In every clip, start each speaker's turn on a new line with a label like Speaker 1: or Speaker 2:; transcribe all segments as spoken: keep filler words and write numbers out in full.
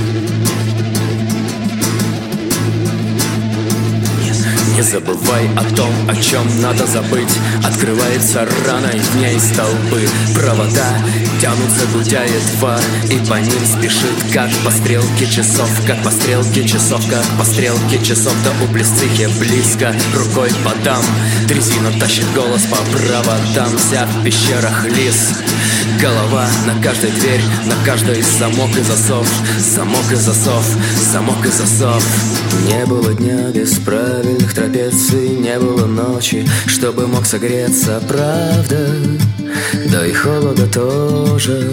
Speaker 1: Не забывай о том, о чем надо забыть. Открывается рана, и в ней столбы. Провода тянутся, гудя едва, и по ним спешит, как по стрелке часов. Как по стрелке часов, как по стрелке часов. Да у близцихи близко, рукой подам. Дрезина тащит голос по проводам. Вся в пещерах лис. Голова на каждой дверь, на каждой замок и засов. Замок и засов, замок и засов. Не было дня без правильных трапеций, не было ночи, чтобы мог согреться, правда, да и холода тоже.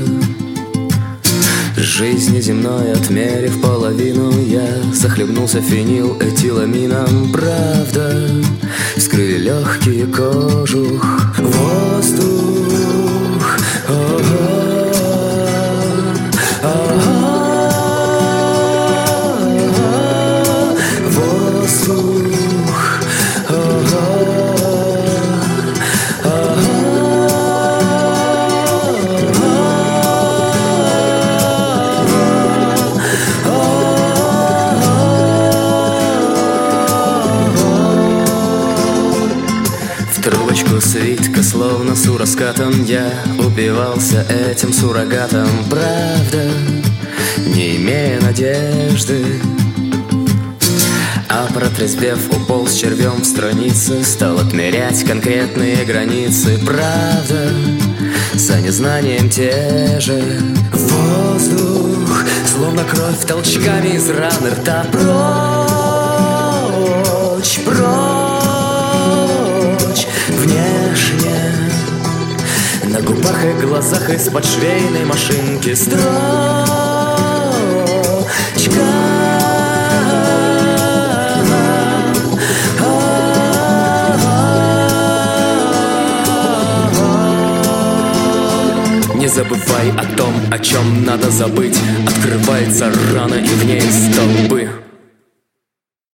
Speaker 1: Жизни земной отмерив половину, я захлебнулся фенилэтиламином, правда, вскрыли легкие кожух, воздух, ого, ого. В трубочку свитка, словно сураскатом, я убивался этим суррогатом, правда, не имея надежды. А протрезвев, уполз червем в страницы, стал отмерять конкретные границы, правда, за незнанием те же. Воздух, словно кровь толчками из раны рта, прочь, прочь, внешне. На губах и глазах из-под швейной машинки строчка. Не забывай о том, о чем надо забыть. Открывается рана, и в ней столбы.